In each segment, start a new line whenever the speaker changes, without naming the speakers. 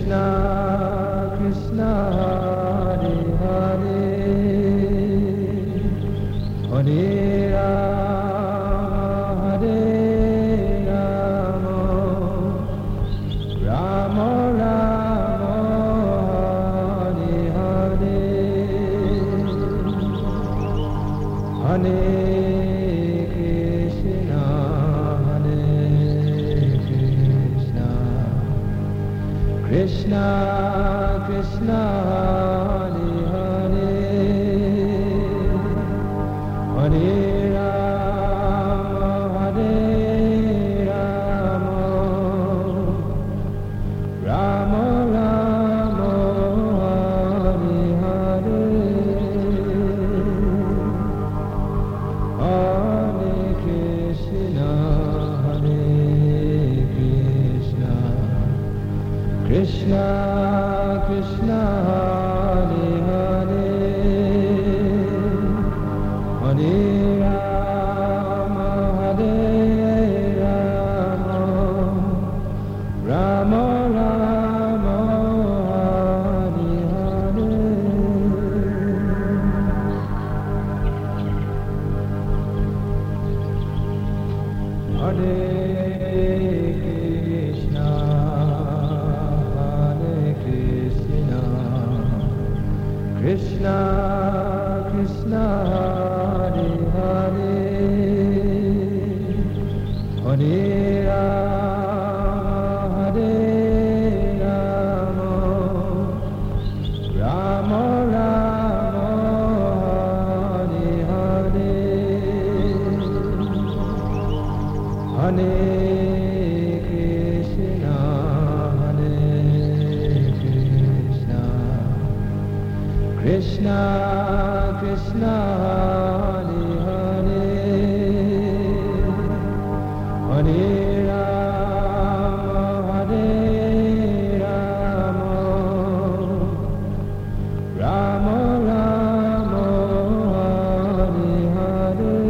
Krishna, Krishna, Hare Hare, Hare Rama, Hare Rama, Rama Rama, Hare Hare, Hare Krishna, Krishna, Krishna, Hare Hare, Hare Rama, Hare Rama, Rama Rama, Hare Hare, Hare Krishna, Hare Krishna, Krishna, Krishna, Hare Hare, Hare Rama, Hare Rama, Rama Rama, Hare Hare, Hare Krishna, Krishna, Krishna, Hare Hare, Hare Rama, Hare Rama, Rama Rama, Hare Hare, Hare Krishna, Krishna, Hare Hare, Hare Rama, Hare Rama, Rama Rama, Hare Hare,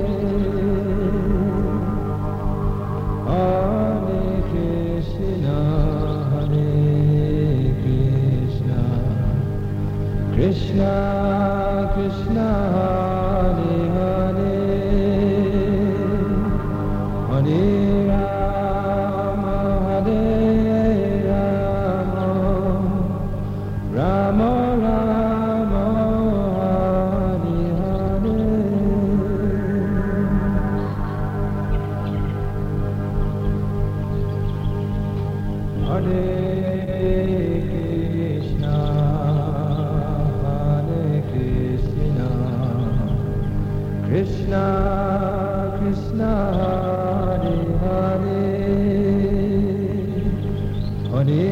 Hare Krishna, Hare Krishna, Krishna, Krishna, Hare Hare, Hare Rama, Hare Rama, Rama Rama, Hare Hare, Hare Krishna, Krishna, Krishna, Hare Hare, Hare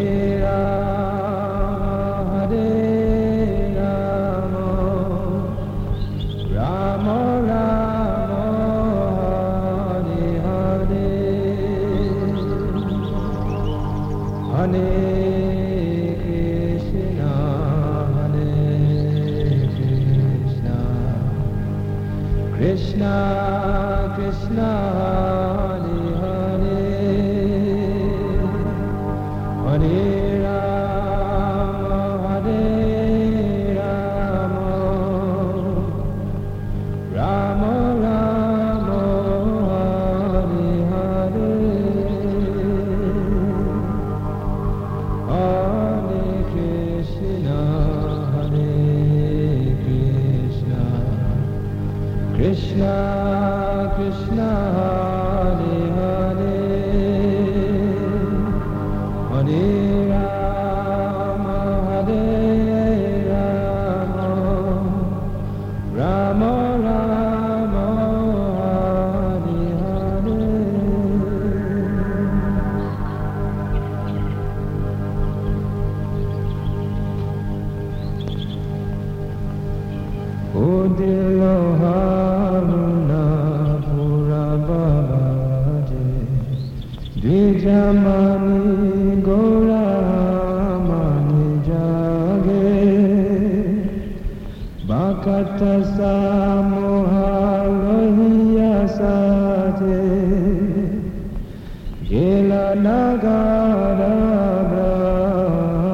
Rama, Hare Rama, Rama Rama, Hare Hare, Hare Krishna, Krishna, Hare Hare, Hare Rama, Hare Rama, Rama Rama, Hare Hare, Hare Krishna, Hare Krishna, Krishna, Krishna, Hare Hare, Hare Rama, Hare Rama, Rama Rama, Hare Hare, O Dilo Haruna Pura Babaje, Dvijamani Gora Mani Jage, Bakata Samoha Lohiya Saje, Gela Nagara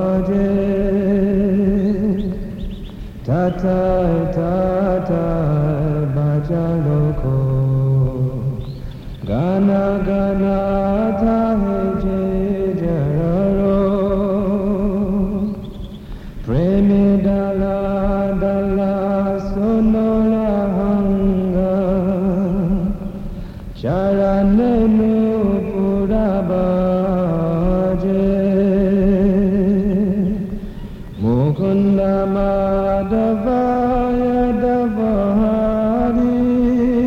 sai tata bhajaloko gana gana thahe je jararo preme dala dala sonora hanga charanenu purabaje mukunda madhavaya davahari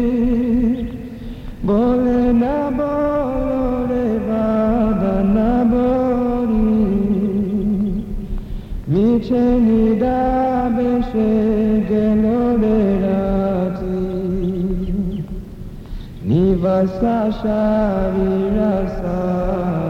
bole na bole vadana bori miche nida beshe gelore rati nivasa sharirasa